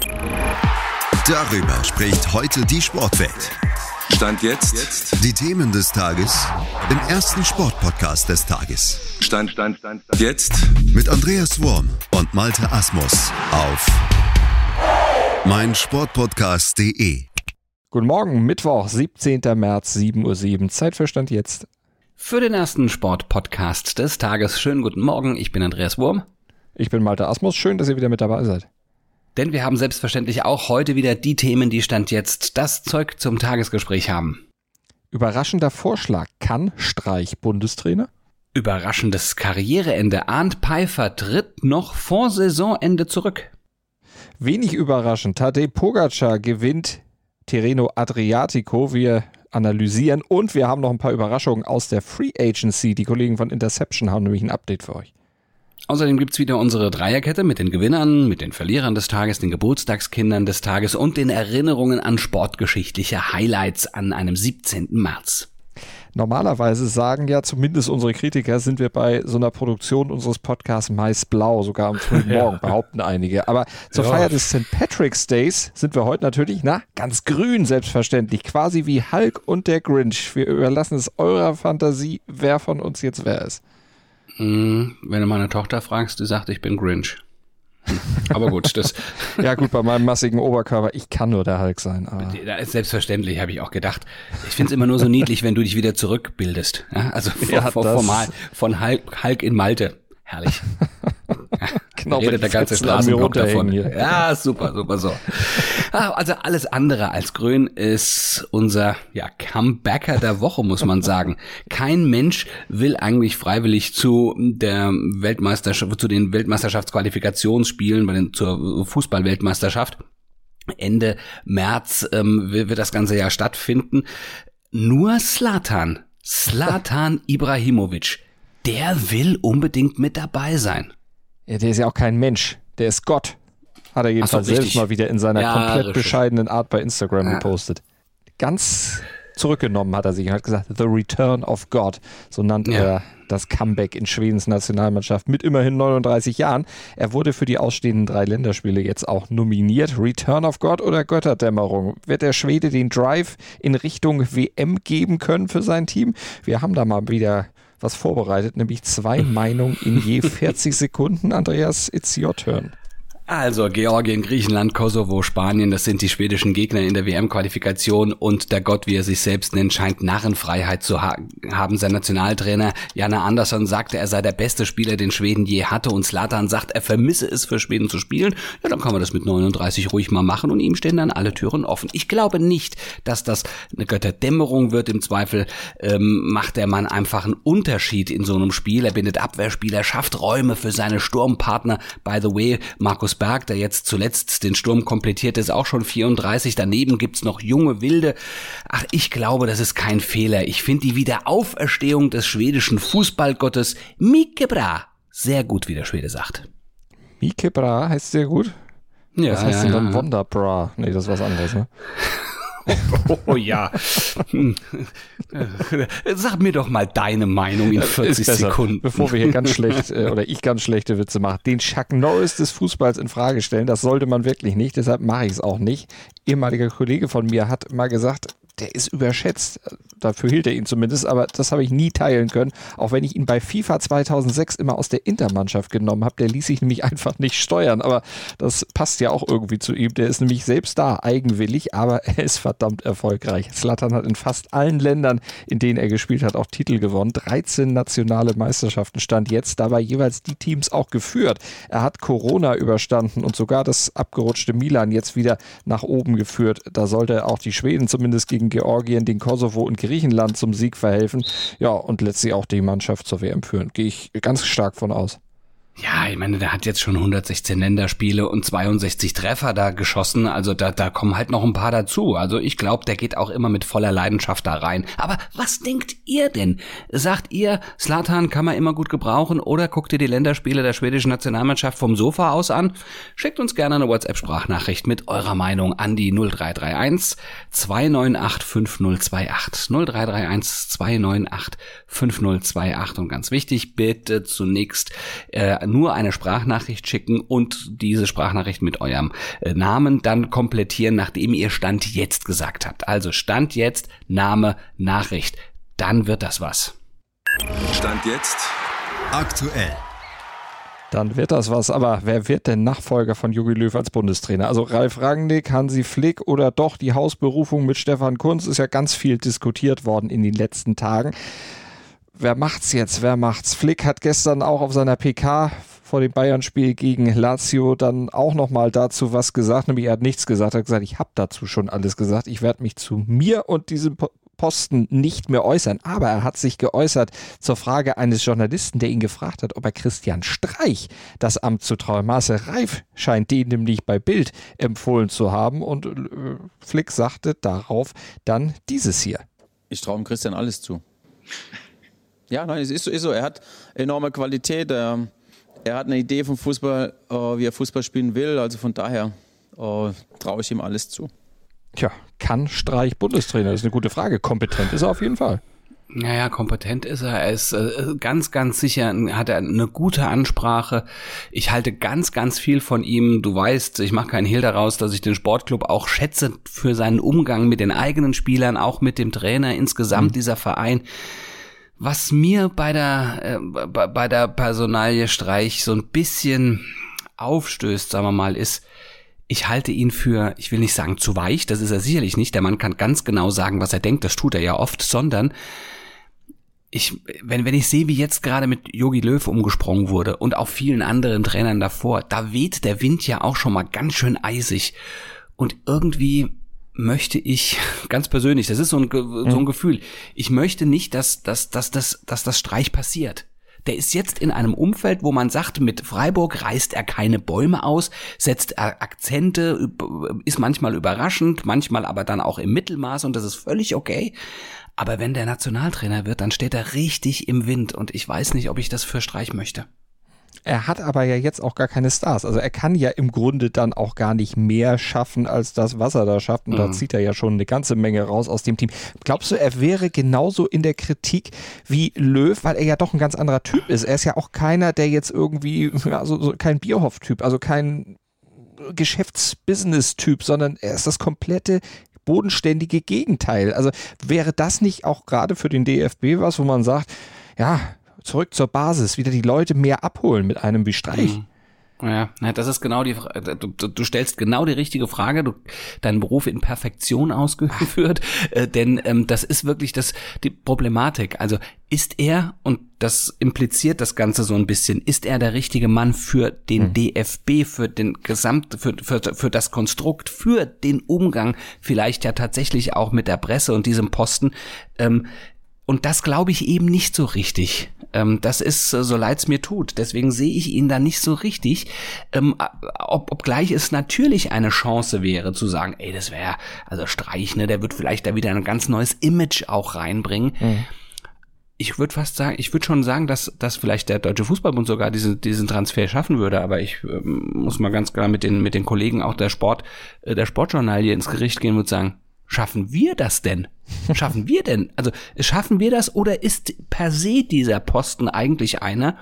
Darüber spricht heute die Sportwelt. Stand jetzt. Die Themen des Tages im ersten Sportpodcast des Tages. Stand jetzt. Mit Andreas Worm und Malte Asmus auf meinsportpodcast.de. Guten Morgen, Mittwoch, 17. März, 7:07 Uhr. Zeit für Stand jetzt. Für den ersten Sportpodcast des Tages. Schönen guten Morgen, ich bin Andreas Worm. Ich bin Malte Asmus, schön, dass ihr wieder mit dabei seid. Denn wir haben selbstverständlich auch heute wieder die Themen, die Stand jetzt das Zeug zum Tagesgespräch haben. Überraschender Vorschlag, kann Streich Bundestrainer? Überraschendes Karriereende, Arndt Pfeiffer tritt noch vor Saisonende zurück. Wenig überraschend, Tadej Pogačar gewinnt Tirreno Adriatico, wir analysieren und wir haben noch ein paar Überraschungen aus der Free Agency. Die Kollegen von Interception haben nämlich ein Update für euch. Außerdem gibt's wieder unsere Dreierkette mit den Gewinnern, mit den Verlierern des Tages, den Geburtstagskindern des Tages und den Erinnerungen an sportgeschichtliche Highlights an einem 17. März. Normalerweise sagen ja zumindest unsere Kritiker, sind wir bei so einer Produktion unseres Podcasts meist blau, sogar am frühen Morgen, behaupten einige. Aber zur Feier des St. Patrick's Days sind wir heute natürlich, ganz grün selbstverständlich, quasi wie Hulk und der Grinch. Wir überlassen es eurer Fantasie, wer von uns jetzt wer ist. Wenn du meine Tochter fragst, die sagt, ich bin Grinch. Aber gut, das... Ja gut, bei meinem massigen Oberkörper, ich kann nur der Hulk sein. Aber Da ist selbstverständlich, habe ich auch gedacht. Ich finde es immer nur so niedlich, wenn du dich wieder zurückbildest. Ja, also von Hulk in Malte. Herrlich. Genau, redet der ganze Straßenblock davon. Hier. Ja, super so. Also alles andere als grün ist unser Comebacker der Woche, muss man sagen. Kein Mensch will eigentlich freiwillig zu den Weltmeisterschaftsqualifikationsspielen, zur Fußball-Weltmeisterschaft. Ende März wird das ganze Jahr stattfinden. Nur Zlatan Ibrahimovic, der will unbedingt mit dabei sein. Ja, der ist ja auch kein Mensch, der ist Gott. Hat er jedenfalls selbst mal wieder in seiner komplett bescheidenen Art bei Instagram gepostet. Ganz zurückgenommen hat er sich und hat gesagt, The Return of God. So nannte er das Comeback in Schwedens Nationalmannschaft mit immerhin 39 Jahren. Er wurde für die ausstehenden 3 Länderspiele jetzt auch nominiert. Return of God oder Götterdämmerung? Wird der Schwede den Drive in Richtung WM geben können für sein Team? Wir haben da mal wieder was vorbereitet, nämlich 2 Meinungen in je 40 Sekunden. Andreas, it's your turn. Also Georgien, Griechenland, Kosovo, Spanien, das sind die schwedischen Gegner in der WM-Qualifikation und der Gott, wie er sich selbst nennt, scheint Narrenfreiheit zu haben. Sein Nationaltrainer Janne Andersson sagte, er sei der beste Spieler, den Schweden je hatte und Zlatan sagt, er vermisse es für Schweden zu spielen. Ja, dann kann man das mit 39 ruhig mal machen und ihm stehen dann alle Türen offen. Ich glaube nicht, dass das eine Götterdämmerung wird. Im Zweifel macht der Mann einfach einen Unterschied in so einem Spiel. Er bindet Abwehrspieler, schafft Räume für seine Sturmpartner. By the way, Markus Berg, der jetzt zuletzt den Sturm komplettiert, ist auch schon 34. Daneben gibt's noch junge Wilde. Ach, ich glaube, das ist kein Fehler. Ich finde die Wiederauferstehung des schwedischen Fußballgottes Micke Bra sehr gut, wie der Schwede sagt. Micke Bra heißt sehr gut? Ja, was heißt denn dann Wonderbra? Nee, das ist was anderes, ne? Oh ja. Sag mir doch mal deine Meinung in 40 Sekunden. Bevor wir hier ganz schlechte Witze machen. Den Chuck Norris des Fußballs in Frage stellen, das sollte man wirklich nicht, deshalb mache ich es auch nicht. Ehemaliger Kollege von mir hat mal gesagt, der ist überschätzt. Dafür hielt er ihn zumindest, aber das habe ich nie teilen können. Auch wenn ich ihn bei FIFA 2006 immer aus der Intermannschaft genommen habe, der ließ sich nämlich einfach nicht steuern. Aber das passt ja auch irgendwie zu ihm. Der ist nämlich selbst da, eigenwillig, aber er ist verdammt erfolgreich. Zlatan hat in fast allen Ländern, in denen er gespielt hat, auch Titel gewonnen. 13 nationale Meisterschaften stand jetzt, dabei jeweils die Teams auch geführt. Er hat Corona überstanden und sogar das abgerutschte Milan jetzt wieder nach oben geführt. Da sollte auch die Schweden zumindest gegen Georgien, den Kosovo und Griechenland zum Sieg verhelfen. Ja, und letztlich auch die Mannschaft zur WM führen. Gehe ich ganz stark von aus. Ja, ich meine, der hat jetzt schon 116 Länderspiele und 62 Treffer da geschossen, also da kommen halt noch ein paar dazu. Also ich glaube, der geht auch immer mit voller Leidenschaft da rein. Aber was denkt ihr denn? Sagt ihr, Zlatan kann man immer gut gebrauchen oder guckt ihr die Länderspiele der schwedischen Nationalmannschaft vom Sofa aus an? Schickt uns gerne eine WhatsApp-Sprachnachricht mit eurer Meinung an die 0331 298 5028. 0331 298 5028. Und ganz wichtig, bitte zunächst nur eine Sprachnachricht schicken und diese Sprachnachricht mit eurem Namen dann komplettieren, nachdem ihr Stand jetzt gesagt habt. Also Stand jetzt, Name, Nachricht. Dann wird das was. Stand jetzt aktuell. Dann wird das was, aber wer wird denn Nachfolger von Jogi Löw als Bundestrainer? Also Ralf Rangnick, Hansi Flick oder doch die Hausberufung mit Stefan Kuntz ist ja ganz viel diskutiert worden in den letzten Tagen. Wer macht's jetzt? Wer macht's? Flick hat gestern auch auf seiner PK vor dem Bayern-Spiel gegen Lazio dann auch nochmal dazu was gesagt, nämlich er hat nichts gesagt, er hat gesagt, ich habe dazu schon alles gesagt, ich werde mich zu mir und diesem Posten nicht mehr äußern, aber er hat sich geäußert zur Frage eines Journalisten, der ihn gefragt hat, ob er Christian Streich das Amt zutraue. Marcel Reif scheint den nämlich bei Bild empfohlen zu haben und Flick sagte darauf dann dieses hier. Ich traue Christian alles zu. Ja, nein, es ist so. Er hat enorme Qualität. Er hat eine Idee vom Fußball, wie er Fußball spielen will. Also von daher traue ich ihm alles zu. Tja, kann Streich Bundestrainer? Das ist eine gute Frage. Kompetent ist er auf jeden Fall. Naja, kompetent ist er. Er ist ganz, ganz sicher, hat er eine gute Ansprache. Ich halte ganz, ganz viel von ihm. Du weißt, ich mache keinen Hehl daraus, dass ich den Sportclub auch schätze für seinen Umgang mit den eigenen Spielern, auch mit dem Trainer, insgesamt dieser Verein. Was mir bei der Personalie Streich so ein bisschen aufstößt, sagen wir mal, ist, ich halte ihn für, ich will nicht sagen zu weich, das ist er sicherlich nicht, der Mann kann ganz genau sagen, was er denkt, das tut er ja oft, sondern wenn ich sehe, wie jetzt gerade mit Jogi Löw umgesprungen wurde und auch vielen anderen Trainern davor, da weht der Wind ja auch schon mal ganz schön eisig und irgendwie möchte ich, ganz persönlich, das ist so ein Gefühl, ich möchte nicht, dass das Streich passiert. Der ist jetzt in einem Umfeld, wo man sagt, mit Freiburg reißt er keine Bäume aus, setzt Akzente, ist manchmal überraschend, manchmal aber dann auch im Mittelmaß und das ist völlig okay. Aber wenn der Nationaltrainer wird, dann steht er richtig im Wind und ich weiß nicht, ob ich das für Streich möchte. Er hat aber ja jetzt auch gar keine Stars. Also er kann ja im Grunde dann auch gar nicht mehr schaffen als das, was er da schafft. Und da zieht er ja schon eine ganze Menge raus aus dem Team. Glaubst du, er wäre genauso in der Kritik wie Löw, weil er ja doch ein ganz anderer Typ ist? Er ist ja auch keiner, der jetzt irgendwie, also so kein Bierhoff-Typ, also kein Geschäfts-Business-Typ, sondern er ist das komplette bodenständige Gegenteil. Also wäre das nicht auch gerade für den DFB was, wo man sagt, ja, zurück zur Basis, wieder die Leute mehr abholen mit einem wie Streich. Ja, das ist genau die Frage. Du stellst genau die richtige Frage. Deinen Beruf in Perfektion ausgeführt, denn das ist wirklich die Problematik. Also ist er, und das impliziert das Ganze so ein bisschen, ist er der richtige Mann für den DFB, für den für das Konstrukt, für den Umgang, vielleicht ja tatsächlich auch mit der Presse und diesem Posten. Und das glaube ich eben nicht so richtig. Das ist, so leid's mir tut. Deswegen sehe ich ihn da nicht so richtig. Obgleich es natürlich eine Chance wäre, zu sagen, ey, das wäre, also Streich, ne, der wird vielleicht da wieder ein ganz neues Image auch reinbringen. Ich würde schon sagen, dass vielleicht der Deutsche Fußballbund sogar diesen Transfer schaffen würde, aber ich muss mal ganz klar mit den Kollegen auch der Sportjournalie ins Gericht gehen und sagen, schaffen wir das denn? Schaffen wir denn? Also schaffen wir das oder ist per se dieser Posten eigentlich einer,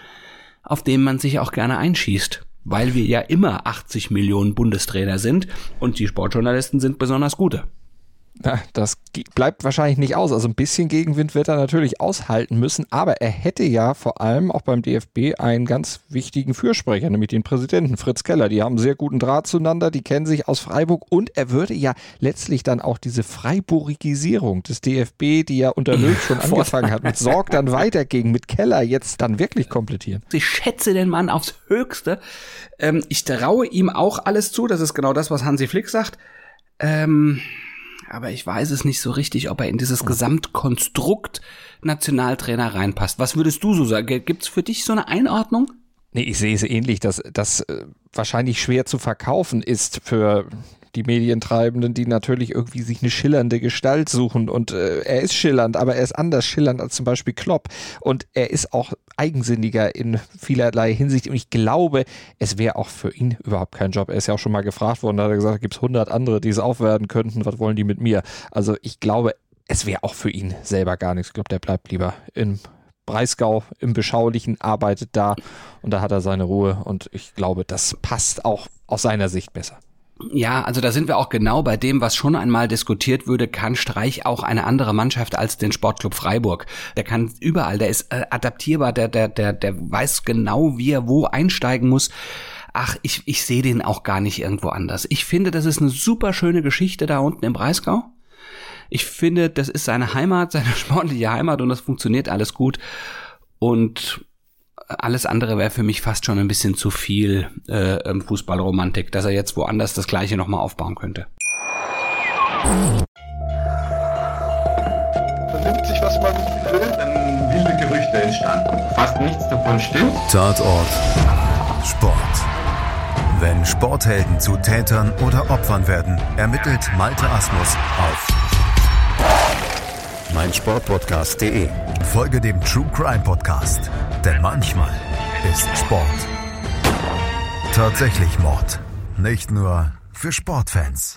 auf den man sich auch gerne einschießt? Weil wir ja immer 80 Millionen Bundestrainer sind und die Sportjournalisten sind besonders gute. Ja, das bleibt wahrscheinlich nicht aus. Also ein bisschen Gegenwind wird er natürlich aushalten müssen, aber er hätte ja vor allem auch beim DFB einen ganz wichtigen Fürsprecher, nämlich den Präsidenten Fritz Keller. Die haben sehr guten Draht zueinander, die kennen sich aus Freiburg und er würde ja letztlich dann auch diese Freiburgisierung des DFB, die ja unter Löw schon angefangen hat, mit Sorg dann weiterging, mit Keller jetzt dann wirklich komplettieren. Ich schätze den Mann aufs Höchste. Ich traue ihm auch alles zu, das ist genau das, was Hansi Flick sagt. Aber ich weiß es nicht so richtig, ob er in dieses Gesamtkonstrukt Nationaltrainer reinpasst. Was würdest du so sagen? Gibt es für dich so eine Einordnung? Nee, ich sehe es ähnlich, dass das wahrscheinlich schwer zu verkaufen ist für die Medientreibenden, die natürlich irgendwie sich eine schillernde Gestalt suchen und er ist schillernd, aber er ist anders schillernd als zum Beispiel Klopp und er ist auch eigensinniger in vielerlei Hinsicht und ich glaube, es wäre auch für ihn überhaupt kein Job. Er ist ja auch schon mal gefragt worden, da hat er gesagt, gibt es 100 andere, die es aufwerten könnten, was wollen die mit mir? Also ich glaube, es wäre auch für ihn selber gar nichts. Ich glaube, der bleibt lieber im Breisgau im Beschaulichen, arbeitet da und da hat er seine Ruhe und ich glaube, das passt auch aus seiner Sicht besser. Ja, also da sind wir auch genau bei dem, was schon einmal diskutiert würde, kann Streich auch eine andere Mannschaft als den Sportclub Freiburg. Der kann überall, der ist adaptierbar, der weiß genau, wie er wo einsteigen muss. Ach, ich sehe den auch gar nicht irgendwo anders. Ich finde, das ist eine super schöne Geschichte da unten im Breisgau. Ich finde, das ist seine Heimat, seine sportliche Heimat und das funktioniert alles gut. Und alles andere wäre für mich fast schon ein bisschen zu viel Fußballromantik, dass er jetzt woanders das Gleiche nochmal aufbauen könnte. Vernimmt sich, was man will, dann wilde Gerüchte entstanden. Fast nichts davon stimmt. Tatort Sport. Wenn Sporthelden zu Tätern oder Opfern werden, ermittelt Malte Asmus auf meinsportpodcast.de. Folge dem True Crime Podcast, denn manchmal ist Sport tatsächlich Mord. Nicht nur für Sportfans.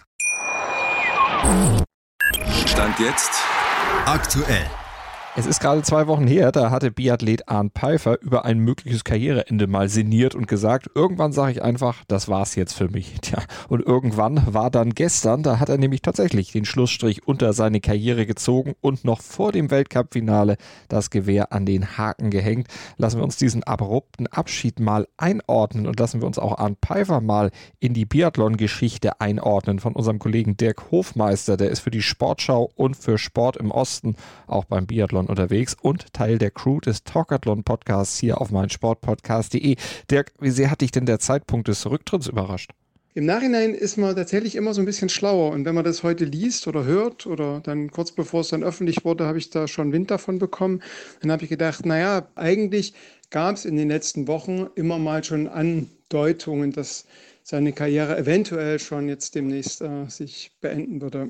Stand jetzt Aktuell. Es ist gerade 2 Wochen her, da hatte Biathlet Arnd Peifer über ein mögliches Karriereende mal sinniert und gesagt, irgendwann sage ich einfach, das war's jetzt für mich. Tja, und irgendwann war dann gestern, da hat er nämlich tatsächlich den Schlussstrich unter seine Karriere gezogen und noch vor dem Weltcup-Finale das Gewehr an den Haken gehängt. Lassen wir uns diesen abrupten Abschied mal einordnen und lassen wir uns auch Arnd Peifer mal in die Biathlon-Geschichte einordnen von unserem Kollegen Dirk Hofmeister. Der ist für die Sportschau und für Sport im Osten auch beim Biathlon unterwegs und Teil der Crew des Talkathon-Podcasts hier auf meinsportpodcast.de. Dirk, wie sehr hat dich denn der Zeitpunkt des Rücktritts überrascht? Im Nachhinein ist man tatsächlich immer so ein bisschen schlauer. Und wenn man das heute liest oder hört oder dann kurz bevor es dann öffentlich wurde, habe ich da schon Wind davon bekommen. Dann habe ich gedacht, naja, eigentlich gab es in den letzten Wochen immer mal schon Andeutungen, dass seine Karriere eventuell schon jetzt demnächst sich beenden würde.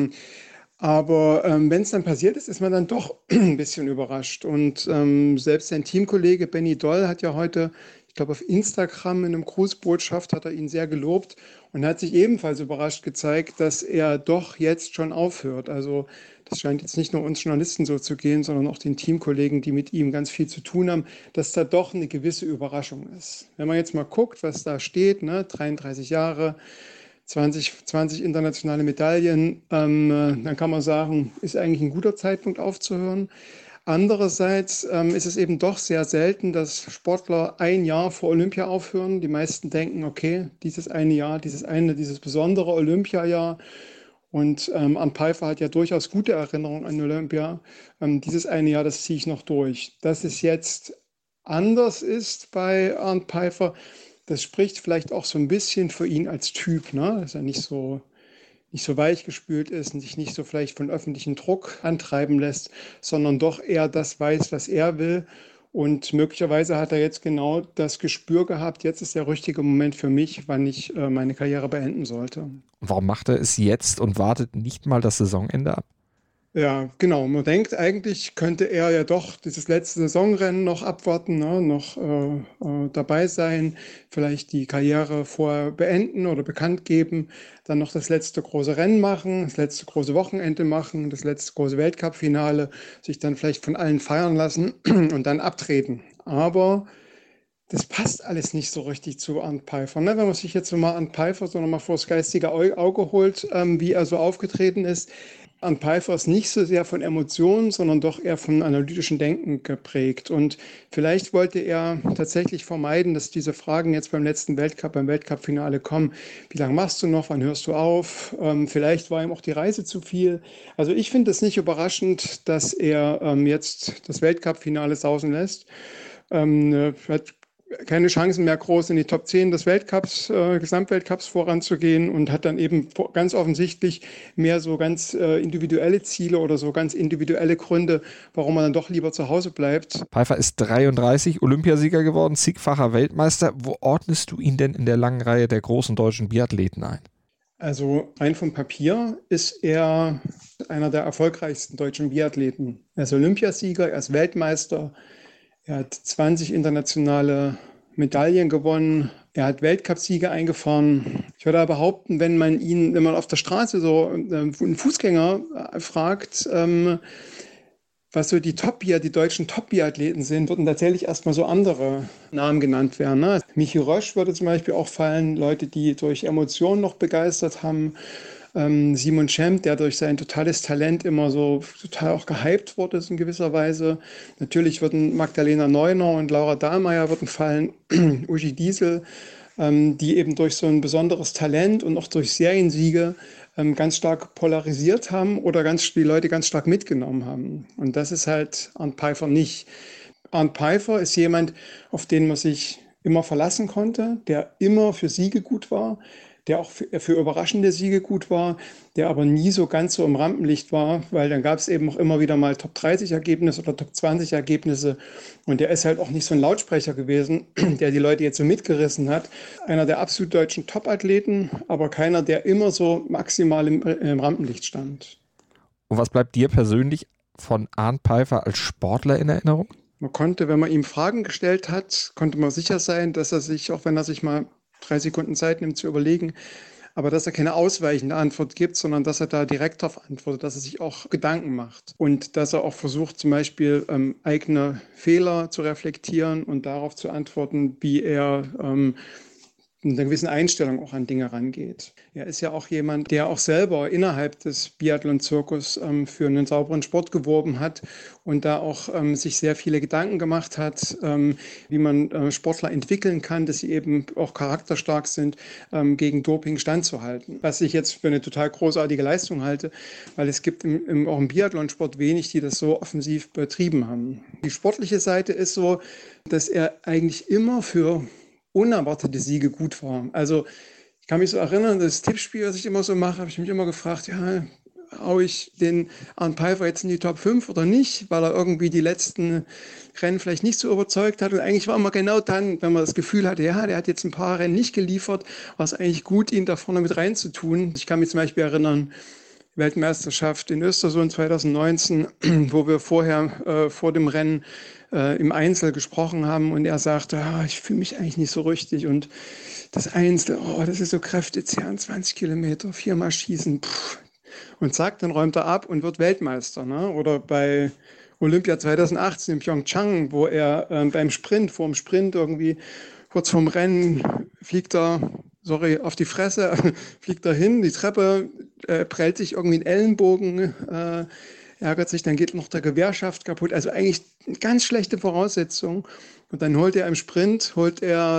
Aber wenn es dann passiert ist, ist man dann doch ein bisschen überrascht. Und selbst sein Teamkollege Benny Doll hat ja heute, ich glaube auf Instagram in einem Grußbotschaft, hat er ihn sehr gelobt und hat sich ebenfalls überrascht gezeigt, dass er doch jetzt schon aufhört. Also das scheint jetzt nicht nur uns Journalisten so zu gehen, sondern auch den Teamkollegen, die mit ihm ganz viel zu tun haben, dass da doch eine gewisse Überraschung ist. Wenn man jetzt mal guckt, was da steht, ne, 33 Jahre, 20 internationale Medaillen, dann kann man sagen, ist eigentlich ein guter Zeitpunkt aufzuhören. Andererseits ist es eben doch sehr selten, dass Sportler ein Jahr vor Olympia aufhören. Die meisten denken, okay, dieses eine Jahr, dieses besondere Olympiajahr. Und Arnd Peifer hat ja durchaus gute Erinnerungen an Olympia. Dieses eine Jahr, das ziehe ich noch durch. Dass es jetzt anders ist bei Arnd Peifer, das spricht vielleicht auch so ein bisschen für ihn als Typ, ne? Dass er nicht so weichgespült ist und sich nicht so vielleicht von öffentlichem Druck antreiben lässt, sondern doch eher das weiß, was er will. Und möglicherweise hat er jetzt genau das Gespür gehabt, jetzt ist der richtige Moment für mich, wann ich meine Karriere beenden sollte. Warum macht er es jetzt und wartet nicht mal das Saisonende ab? Ja, genau. Man denkt, eigentlich könnte er ja doch dieses letzte Saisonrennen noch abwarten, ne? Noch dabei sein, vielleicht die Karriere vorher beenden oder bekannt geben, dann noch das letzte große Rennen machen, das letzte große Wochenende machen, das letzte große Weltcup-Finale, sich dann vielleicht von allen feiern lassen und dann abtreten. Aber das passt alles nicht so richtig zu Arnd Peifer. Ne? Wenn man sich jetzt so mal Arnd Peifer so nochmal vor das geistige Auge holt, wie er so aufgetreten ist, Arnd Peifer ist nicht so sehr von Emotionen, sondern doch eher von analytischen Denken geprägt. Und vielleicht wollte er tatsächlich vermeiden, dass diese Fragen jetzt beim Weltcup-Finale kommen. Wie lange machst du noch? Wann hörst du auf? Vielleicht war ihm auch die Reise zu viel. Also ich finde es nicht überraschend, dass er jetzt das Weltcup-Finale sausen lässt. Hat keine Chancen mehr groß in die Top 10 des Gesamtweltcups voranzugehen und hat dann eben ganz offensichtlich mehr so ganz individuelle Ziele oder so ganz individuelle Gründe, warum man dann doch lieber zu Hause bleibt. Peifer ist 33, Olympiasieger geworden, zigfacher Weltmeister. Wo ordnest du ihn denn in der langen Reihe der großen deutschen Biathleten ein? Also rein vom Papier ist er einer der erfolgreichsten deutschen Biathleten. Er ist Olympiasieger, er ist Weltmeister. Er hat 20 internationale Medaillen gewonnen. Er hat Weltcupsiege eingefahren. Ich würde behaupten, wenn man auf der Straße so einen Fußgänger fragt, was so die deutschen Top-Biathleten sind, würden tatsächlich erstmal so andere Namen genannt werden. Ne? Michi Rösch würde zum Beispiel auch fallen, Leute, die durch Emotionen noch begeistert haben. Simon Schempp, der durch sein totales Talent immer so total auch gehypt wurde in gewisser Weise. Natürlich würden Magdalena Neuner und Laura Dahlmeier würden fallen, Uschi Diesel, die eben durch so ein besonderes Talent und auch durch Seriensiege ganz stark polarisiert haben oder die Leute ganz stark mitgenommen haben. Und das ist halt Arnd Peiffer nicht. Arnd Peiffer ist jemand, auf den man sich immer verlassen konnte, der immer für Siege gut war, der auch für überraschende Siege gut war, der aber nie so ganz so im Rampenlicht war, weil dann gab es eben auch immer wieder mal Top-30-Ergebnisse oder Top-20-Ergebnisse und der ist halt auch nicht so ein Lautsprecher gewesen, der die Leute jetzt so mitgerissen hat. Einer der absolut deutschen Top-Athleten, aber keiner, der immer so maximal im Rampenlicht stand. Und was bleibt dir persönlich von Arnd Peiffer als Sportler in Erinnerung? Man konnte, wenn man ihm Fragen gestellt hat, konnte man sicher sein, dass er sich, auch wenn er sich mal 3 Sekunden Zeit nimmt zu überlegen, aber dass er keine ausweichende Antwort gibt, sondern dass er da direkt darauf antwortet, dass er sich auch Gedanken macht und dass er auch versucht, zum Beispiel eigene Fehler zu reflektieren und darauf zu antworten, wie er mit einer gewissen Einstellung auch an Dinge rangeht. Er ist ja auch jemand, der auch selber innerhalb des Biathlon-Zirkus für einen sauberen Sport geworben hat und da auch sich sehr viele Gedanken gemacht hat, wie man Sportler entwickeln kann, dass sie eben auch charakterstark sind, gegen Doping standzuhalten. Was ich jetzt für eine total großartige Leistung halte, weil es gibt auch im Biathlon-Sport wenig, die das so offensiv betrieben haben. Die sportliche Seite ist so, dass er eigentlich immer für unerwartete Siege gut war. Also ich kann mich so erinnern, das Tippspiel, was ich immer so mache, habe ich mich immer gefragt, ja, hau ich den Arnd Peiffer jetzt in die Top 5 oder nicht, weil er irgendwie die letzten Rennen vielleicht nicht so überzeugt hat. Und eigentlich war immer genau dann, wenn man das Gefühl hatte, ja, der hat jetzt ein paar Rennen nicht geliefert, war es eigentlich gut, ihn da vorne mit reinzutun. Ich kann mich zum Beispiel erinnern, Weltmeisterschaft in Östersund 2019, wo wir vorher vor dem Rennen im Einzel gesprochen haben und er sagte, ich fühle mich eigentlich nicht so richtig und das Einzel, das ist so kräftezehrend, 20 Kilometer, 4-mal schießen, und zack, dann räumt er ab und wird Weltmeister. Ne? Oder bei Olympia 2018 in Pyeongchang, wo er vor dem Sprint irgendwie kurz vorm Rennen fliegt er auf die Fresse, fliegt er hin, die Treppe, prellt sich irgendwie einen Ellenbogen, ärgert sich, dann geht noch der Gewehrschaft kaputt. Also eigentlich eine ganz schlechte Voraussetzung. Und dann holt er im Sprint Gold.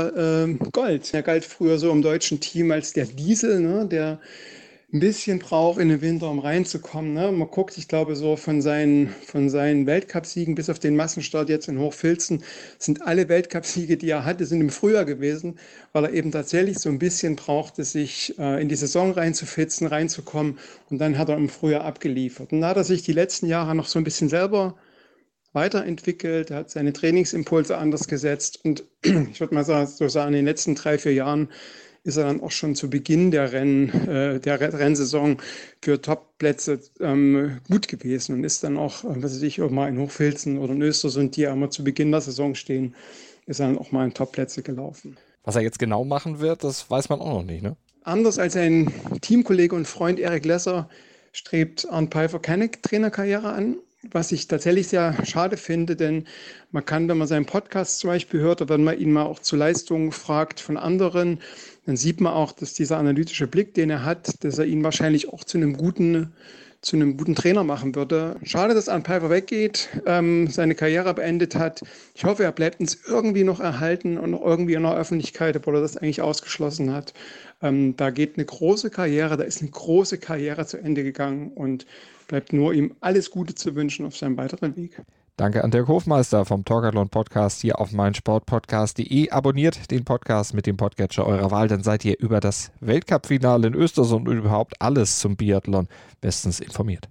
Er galt früher so im deutschen Team als der Diesel, ne, der ein bisschen braucht in den Winter, um reinzukommen. Ne? Man guckt, ich glaube, so von seinen Weltcupsiegen bis auf den Massenstart jetzt in Hochfilzen sind alle Weltcupsiege, die er hatte, sind im Frühjahr gewesen, weil er eben tatsächlich so ein bisschen brauchte, sich in die Saison reinzufitzen, reinzukommen. Und dann hat er im Frühjahr abgeliefert. Und da hat er sich die letzten Jahre noch so ein bisschen selber weiterentwickelt, er hat seine Trainingsimpulse anders gesetzt. Und ich würde mal sagen, in den letzten 3-4 Jahren ist er dann auch schon zu Beginn der Rennsaison für Top-Plätze gut gewesen und ist dann auch, auch mal in Hochfilzen oder in Östersund, die ja immer zu Beginn der Saison stehen, ist er dann auch mal in Top-Plätze gelaufen. Was er jetzt genau machen wird, das weiß man auch noch nicht, ne? Anders als sein Teamkollege und Freund Erik Lesser strebt Arnd Peiffer keine Trainerkarriere an. Was ich tatsächlich sehr schade finde, denn man kann, wenn man seinen Podcast zum Beispiel hört oder wenn man ihn mal auch zu Leistungen fragt von anderen, dann sieht man auch, dass dieser analytische Blick, den er hat, dass er ihn wahrscheinlich auch zu einem guten Trainer machen würde. Schade, dass Arnd Peiffer weggeht, seine Karriere beendet hat. Ich hoffe, er bleibt uns irgendwie noch erhalten und noch irgendwie in der Öffentlichkeit, obwohl er das eigentlich ausgeschlossen hat. Da ist eine große Karriere zu Ende gegangen und bleibt nur ihm alles Gute zu wünschen auf seinem weiteren Weg. Danke an Dirk Hofmeister vom Talkathon Podcast hier auf meinsportpodcast.de. Abonniert den Podcast mit dem Podcatcher eurer Wahl, dann seid ihr über das Weltcup-Finale in Östersund und überhaupt alles zum Biathlon bestens informiert.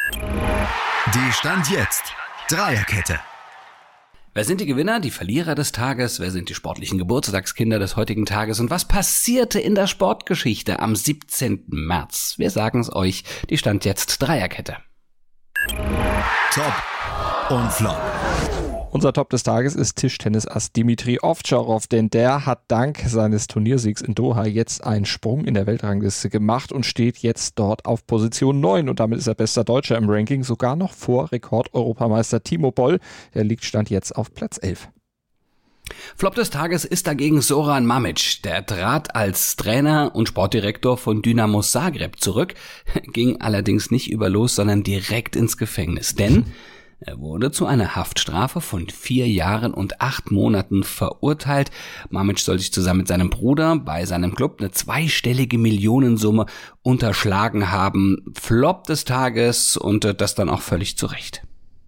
Die Stand jetzt Dreierkette. Wer sind die Gewinner, die Verlierer des Tages? Wer sind die sportlichen Geburtstagskinder des heutigen Tages? Und was passierte in der Sportgeschichte am 17. März? Wir sagen es euch, die Stand jetzt Dreierkette. Top und Flop. Unser Top des Tages ist Tischtennisass Dimitri Ovtcharov, denn der hat dank seines Turniersiegs in Doha jetzt einen Sprung in der Weltrangliste gemacht und steht jetzt dort auf Position 9 und damit ist er bester Deutscher im Ranking, sogar noch vor Rekord-Europameister Timo Boll. Der liegt Stand jetzt auf Platz 11. Flop des Tages ist dagegen Zoran Mamić. Der trat als Trainer und Sportdirektor von Dynamo Zagreb zurück, ging allerdings nicht über Los, sondern direkt ins Gefängnis, denn er wurde zu einer Haftstrafe von 4 Jahren und 8 Monaten verurteilt. Mamić soll sich zusammen mit seinem Bruder bei seinem Club eine zweistellige Millionensumme unterschlagen haben. Flop des Tages und das dann auch völlig zu Recht.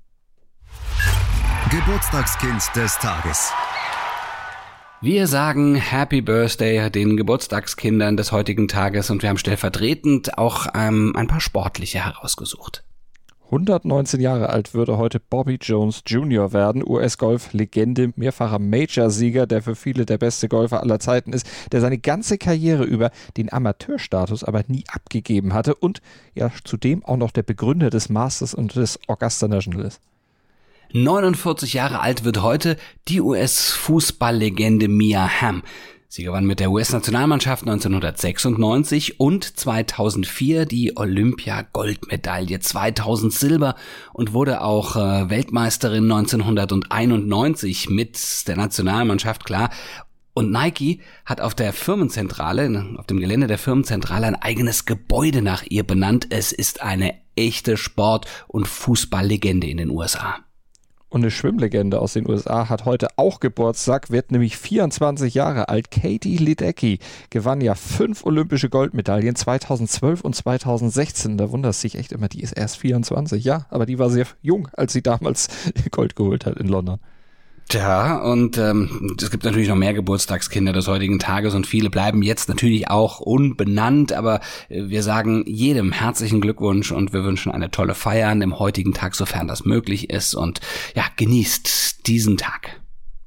Geburtstagskind des Tages. Wir sagen Happy Birthday den Geburtstagskindern des heutigen Tages und wir haben stellvertretend auch ein paar sportliche herausgesucht. 119 Jahre alt würde heute Bobby Jones Jr. werden, US-Golf-Legende, mehrfacher Major-Sieger, der für viele der beste Golfer aller Zeiten ist, der seine ganze Karriere über den Amateurstatus aber nie abgegeben hatte und ja zudem auch noch der Begründer des Masters und des Augusta National ist. 49 Jahre alt wird heute die US-Fußballlegende Mia Hamm. Sie gewann mit der US-Nationalmannschaft 1996 und 2004 die Olympia-Goldmedaille, 2000 Silber und wurde auch Weltmeisterin 1991 mit der Nationalmannschaft, klar. Und Nike hat auf der Firmenzentrale, auf dem Gelände der Firmenzentrale ein eigenes Gebäude nach ihr benannt. Es ist eine echte Sport- und Fußballlegende in den USA. Und eine Schwimmlegende aus den USA hat heute auch Geburtstag, wird nämlich 24 Jahre alt. Katie Ledecky gewann ja 5 olympische Goldmedaillen 2012 und 2016. Da wundert sich echt immer, die ist erst 24, ja, aber die war sehr jung, als sie damals Gold geholt hat in London. Tja, und es gibt natürlich noch mehr Geburtstagskinder des heutigen Tages und viele bleiben jetzt natürlich auch unbenannt, aber wir sagen jedem herzlichen Glückwunsch und wir wünschen eine tolle Feier an dem heutigen Tag, sofern das möglich ist und ja, genießt diesen Tag.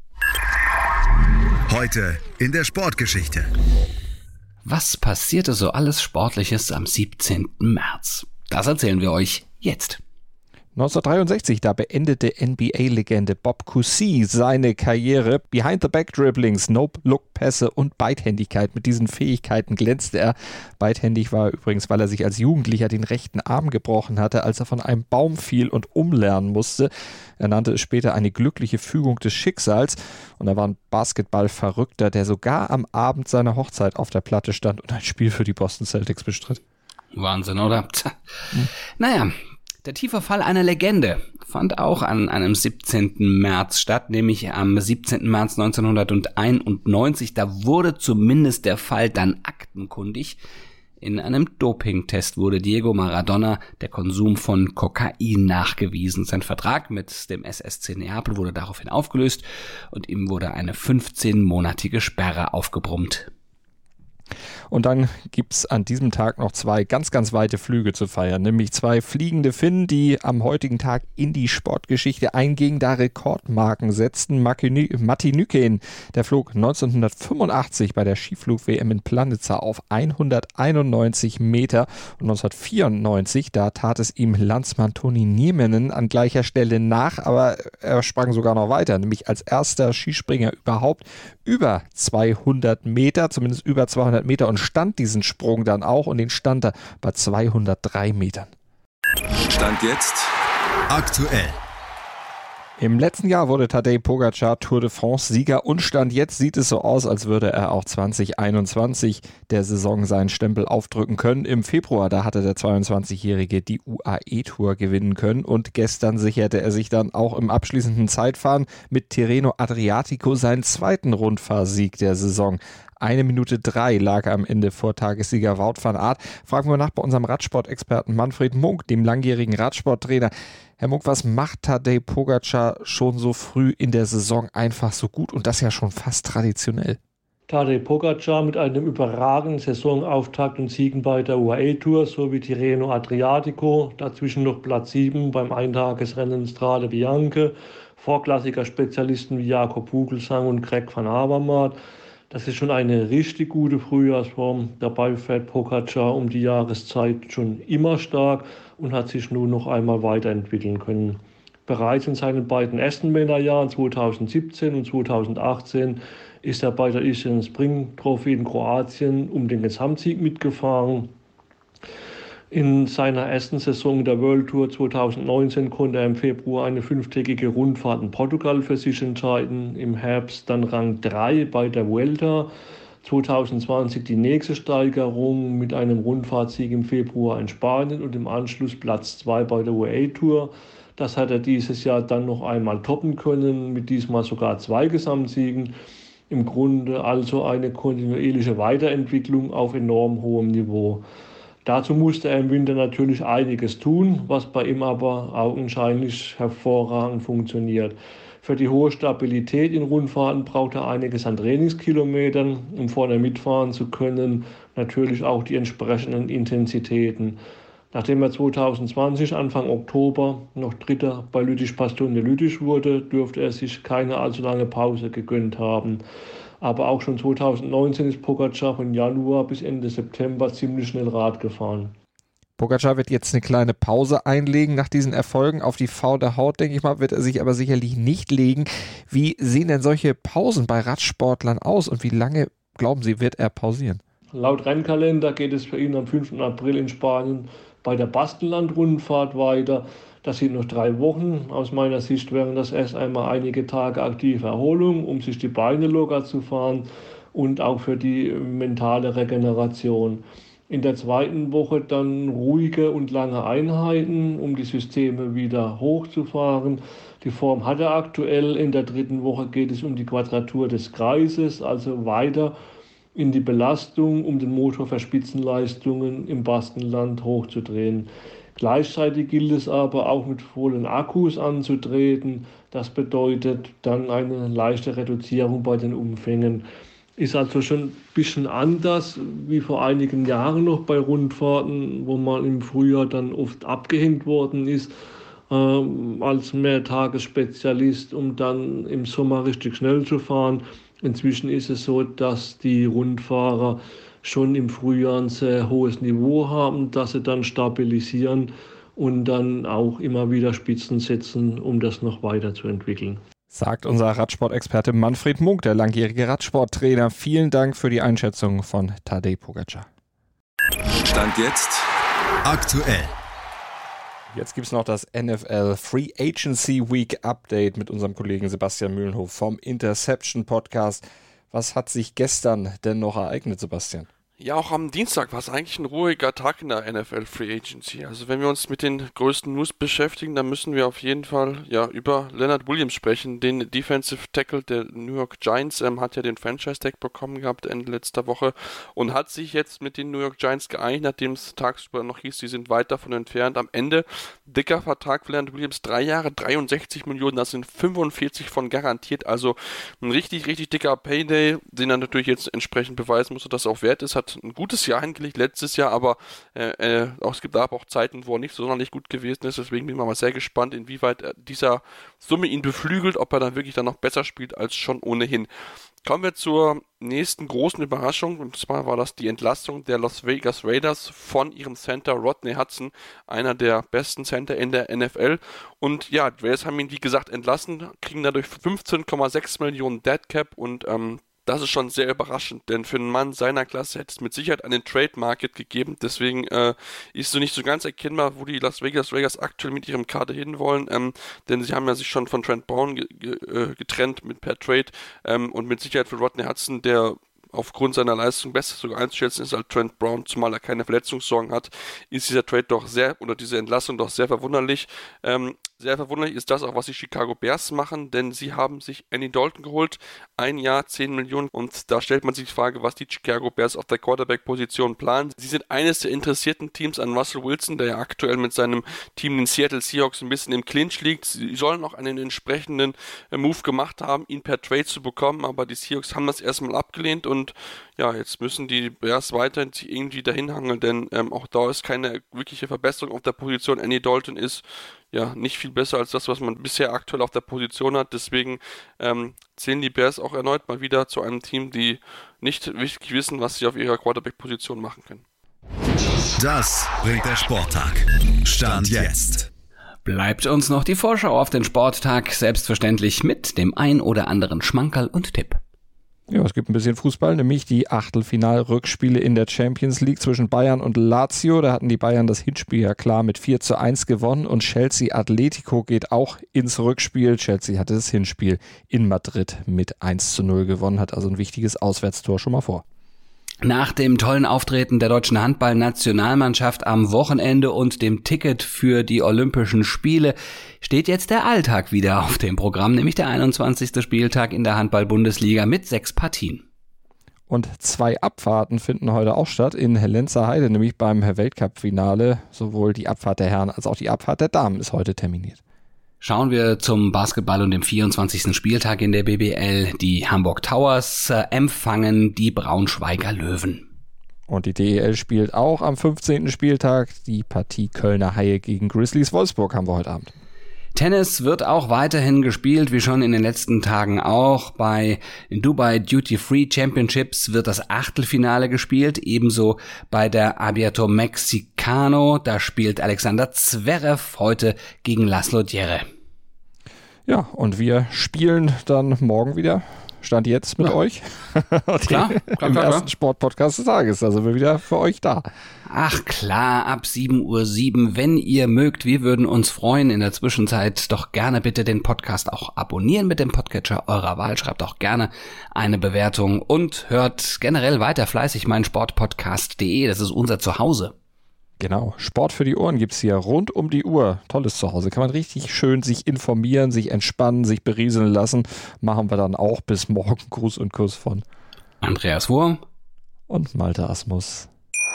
Heute in der Sportgeschichte. Was passierte so alles Sportliches am 17. März? Das erzählen wir euch jetzt. 1963, da beendete NBA-Legende Bob Cousy seine Karriere. Behind-the-Back-Dribblings, No-Look-Pässe und Beidhändigkeit. Mit diesen Fähigkeiten glänzte er. Beidhändig war er übrigens, weil er sich als Jugendlicher den rechten Arm gebrochen hatte, als er von einem Baum fiel und umlernen musste. Er nannte es später eine glückliche Fügung des Schicksals. Und er war ein Basketball-Verrückter, der sogar am Abend seiner Hochzeit auf der Platte stand und ein Spiel für die Boston Celtics bestritt. Wahnsinn, oder? Naja. Der tiefe Fall einer Legende fand auch an einem 17. März statt, nämlich am 17. März 1991. Da wurde zumindest der Fall dann aktenkundig. In einem Dopingtest wurde Diego Maradona der Konsum von Kokain nachgewiesen. Sein Vertrag mit dem SSC Neapel wurde daraufhin aufgelöst und ihm wurde eine 15-monatige Sperre aufgebrummt. Und dann gibt's an diesem Tag noch 2 ganz, ganz weite Flüge zu feiern, nämlich 2 fliegende Finnen, die am heutigen Tag in die Sportgeschichte eingingen, da Rekordmarken setzten. Matti Nykänen, der flog 1985 bei der Skiflug-WM in Planica auf 191 Meter und 1994, da tat es ihm Landsmann Toni Nieminen an gleicher Stelle nach, aber er sprang sogar noch weiter, nämlich als erster Skispringer überhaupt über 200 Meter, zumindest über 200 Meter und stand diesen Sprung dann auch und den stand er bei 203 Metern. Stand jetzt Aktuell. Im letzten Jahr wurde Tadej Pogačar Tour de France Sieger und Stand jetzt sieht es so aus, als würde er auch 2021 der Saison seinen Stempel aufdrücken können. Im Februar, da hatte der 22-Jährige die UAE-Tour gewinnen können und gestern sicherte er sich dann auch im abschließenden Zeitfahren mit Tirreno Adriatico seinen zweiten Rundfahrsieg der Saison. 1 Minute 3 lag am Ende vor Tagessieger Wout van Aert. Fragen wir nach bei unserem Radsportexperten Manfred Munk, dem langjährigen Radsporttrainer. Herr Munk, was macht Tadej Pogačar schon so früh in der Saison einfach so gut und das ja schon fast traditionell? Tadej Pogačar mit einem überragenden Saisonauftakt und Siegen bei der UAE-Tour sowie Tirreno Adriatico, dazwischen noch Platz 7 beim Eintagesrennen Strade Bianche, vorklassiger Spezialisten wie Jakob Fuglsang und Greg van Avermaet. Das ist schon eine richtig gute Frühjahrsform. Dabei fährt Pogačar um die Jahreszeit schon immer stark und hat sich nun noch einmal weiterentwickeln können. Bereits in seinen beiden Aston-Männerjahren 2017 und 2018 ist er bei der Asian Spring Trophy in Kroatien um den Gesamtsieg mitgefahren. In seiner ersten Saison der World Tour 2019 konnte er im Februar eine 5-tägige Rundfahrt in Portugal für sich entscheiden. Im Herbst dann Rang 3 bei der Vuelta. 2020 die nächste Steigerung mit einem Rundfahrtsieg im Februar in Spanien und im Anschluss Platz 2 bei der UAE Tour. Das hat er dieses Jahr dann noch einmal toppen können, mit diesmal sogar 2 Gesamtsiegen. Im Grunde also eine kontinuierliche Weiterentwicklung auf enorm hohem Niveau. Dazu musste er im Winter natürlich einiges tun, was bei ihm aber augenscheinlich hervorragend funktioniert. Für die hohe Stabilität in Rundfahrten braucht er einiges an Trainingskilometern, um vorne mitfahren zu können, natürlich auch die entsprechenden Intensitäten. Nachdem er 2020 Anfang Oktober noch Dritter bei Lüttich-Bastogne-Lüttich wurde, dürfte er sich keine allzu lange Pause gegönnt haben. Aber auch schon 2019 ist Pogačar von Januar bis Ende September ziemlich schnell Rad gefahren. Pogačar wird jetzt eine kleine Pause einlegen nach diesen Erfolgen. Auf die faule Haut, denke ich mal, wird er sich aber sicherlich nicht legen. Wie sehen denn solche Pausen bei Radsportlern aus und wie lange, glauben Sie, wird er pausieren? Laut Rennkalender geht es für ihn am 5. April in Spanien bei der Baskenland-Rundfahrt weiter. Das sind noch 3 Wochen. Aus meiner Sicht wären das erst einmal einige Tage aktive Erholung, um sich die Beine locker zu fahren und auch für die mentale Regeneration. In der 2. Woche dann ruhige und lange Einheiten, um die Systeme wieder hochzufahren. Die Form hat er aktuell. In der 3. Woche geht es um die Quadratur des Kreises, also weiter in die Belastung, um den Motor für Spitzenleistungen im Baskenland hochzudrehen. Gleichzeitig gilt es aber auch mit vollen Akkus anzutreten. Das bedeutet dann eine leichte Reduzierung bei den Umfängen. Ist also schon ein bisschen anders wie vor einigen Jahren noch bei Rundfahrten, wo man im Frühjahr dann oft abgehängt worden ist als Mehrtagesspezialist, um dann im Sommer richtig schnell zu fahren. Inzwischen ist es so, dass die Rundfahrer schon im Frühjahr ein sehr hohes Niveau haben, dass sie dann stabilisieren und dann auch immer wieder Spitzen setzen, um das noch weiterzuentwickeln. Sagt unser Radsportexperte Manfred Munk, der langjährige Radsporttrainer. Vielen Dank für die Einschätzung von Tadej Pogačar. Stand jetzt aktuell. Jetzt gibt es noch das NFL Free Agency Week Update mit unserem Kollegen Sebastian Mühlenhof vom Interception Podcast. Was hat sich gestern denn noch ereignet, Sebastian? Ja, auch am Dienstag war es eigentlich ein ruhiger Tag in der NFL Free Agency. Also wenn wir uns mit den größten News beschäftigen, dann müssen wir auf jeden Fall über Leonard Williams sprechen, den Defensive Tackle der New York Giants. Hat ja den Franchise-Tag bekommen gehabt Ende letzter Woche und hat sich jetzt mit den New York Giants geeinigt, nachdem es tagsüber noch hieß, die sind weit davon entfernt. Am Ende dicker Vertrag für Leonard Williams, 3 Jahre, 63 Millionen, das sind 45 von garantiert. Also ein richtig, richtig dicker Payday, den er natürlich jetzt entsprechend beweisen muss, dass er auch wert ist. Hat ein gutes Jahr hingelegt, letztes Jahr, aber es gibt auch Zeiten, wo er nicht sonderlich gut gewesen ist, deswegen bin ich mal sehr gespannt, inwieweit dieser Summe ihn beflügelt, ob er dann wirklich dann noch besser spielt als schon ohnehin. Kommen wir zur nächsten großen Überraschung, und zwar war das die Entlassung der Las Vegas Raiders von ihrem Center Rodney Hudson, einer der besten Center in der NFL. Und ja, die Raiders haben ihn wie gesagt entlassen, kriegen dadurch 15,6 Millionen Dead Cap und das ist schon sehr überraschend, denn für einen Mann seiner Klasse hätte es mit Sicherheit einen Trade Market gegeben. Deswegen ist so nicht so ganz erkennbar, wo die Las Vegas Raiders aktuell mit ihrem Kader hinwollen, denn sie haben ja sich schon von Trent Brown getrennt per Trade und mit Sicherheit für Rodney Hudson, der aufgrund seiner Leistung besser sogar einzuschätzen ist als Trent Brown, zumal er keine Verletzungssorgen hat, ist dieser Trade diese Entlassung doch sehr verwunderlich. Sehr verwunderlich ist das auch, was die Chicago Bears machen, denn sie haben sich Andy Dalton geholt, 1 Jahr, 10 Millionen, und da stellt man sich die Frage, was die Chicago Bears auf der Quarterback-Position planen. Sie sind eines der interessierten Teams an Russell Wilson, der ja aktuell mit seinem Team, den Seattle Seahawks, ein bisschen im Clinch liegt. Sie sollen auch einen entsprechenden Move gemacht haben, ihn per Trade zu bekommen, aber die Seahawks haben das erstmal abgelehnt und ja, jetzt müssen die Bears weiterhin irgendwie dahin hangeln, denn auch da ist keine wirkliche Verbesserung auf der Position. Andy Dalton ist ja nicht viel besser als das, was man bisher aktuell auf der Position hat. Deswegen zählen die Bears auch erneut mal wieder zu einem Team, die nicht wirklich wissen, was sie auf ihrer Quarterback-Position machen können. Das bringt der Sporttag. Stand jetzt. Bleibt uns noch die Vorschau auf den Sporttag, selbstverständlich mit dem ein oder anderen Schmankerl und Tipp. Ja, es gibt ein bisschen Fußball, nämlich die Achtelfinal-Rückspiele in der Champions League zwischen Bayern und Lazio. Da hatten die Bayern das Hinspiel ja klar mit 4:1 gewonnen und Chelsea Atletico geht auch ins Rückspiel. Chelsea hatte das Hinspiel in Madrid mit 1:0 gewonnen, hat also ein wichtiges Auswärtstor schon mal vor. Nach dem tollen Auftreten der deutschen Handball-Nationalmannschaft am Wochenende und dem Ticket für die Olympischen Spiele steht jetzt der Alltag wieder auf dem Programm, nämlich der 21. Spieltag in der Handball-Bundesliga mit 6 Partien. Und 2 Abfahrten finden heute auch statt in Lenzerheide, nämlich beim Weltcup-Finale. Sowohl die Abfahrt der Herren als auch die Abfahrt der Damen ist heute terminiert. Schauen wir zum Basketball und dem 24. Spieltag in der BBL. Die Hamburg Towers empfangen die Braunschweiger Löwen. Und die DEL spielt auch am 15. Spieltag. Die Partie Kölner Haie gegen Grizzlies Wolfsburg haben wir heute Abend. Tennis wird auch weiterhin gespielt, wie schon in den letzten Tagen auch. Bei Dubai Duty Free Championships wird das Achtelfinale gespielt, ebenso bei der Abierto Mexicano. Da spielt Alexander Zverev heute gegen Laszlo Djere. Ja, und wir spielen dann morgen wieder. Stand jetzt mit euch. Klar, Im ersten Sportpodcast des Tages. Also wir wieder für euch da. Ach klar, ab 7:07 Uhr, wenn ihr mögt. Wir würden uns freuen. In der Zwischenzeit doch gerne bitte den Podcast auch abonnieren mit dem Podcatcher eurer Wahl. Schreibt auch gerne eine Bewertung und hört generell weiter fleißig meinsportpodcast.de. Das ist unser Zuhause. Genau, Sport für die Ohren gibt's hier rund um die Uhr. Tolles Zuhause. Kann man richtig schön sich informieren, sich entspannen, sich berieseln lassen. Machen wir dann auch. Bis morgen. Gruß und Kuss von Andreas Wurm und Malte Asmus.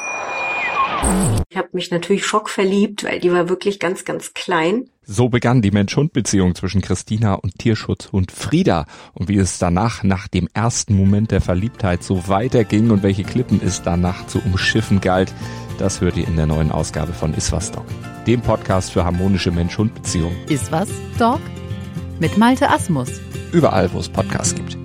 Ich habe mich natürlich schockverliebt, weil die war wirklich ganz, ganz klein. So begann die Mensch-Hund-Beziehung zwischen Christina und Tierschutzhund Frieda. Und wie es danach, nach dem ersten Moment der Verliebtheit, so weiterging und welche Klippen es danach zu umschiffen galt, das hört ihr in der neuen Ausgabe von Iswas Dog, dem Podcast für harmonische Mensch-Hund-Beziehungen. Iswas Dog mit Malte Asmus. Überall, wo es Podcasts gibt.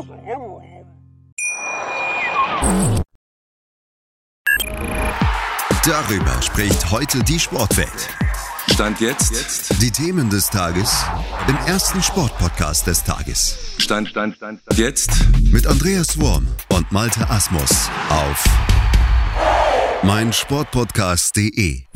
Darüber spricht heute die Sportwelt. Stand jetzt. Die Themen des Tages im ersten Sportpodcast des Tages. Stand jetzt. Mit Andreas Wurm und Malte Asmus auf meinsportpodcast.de.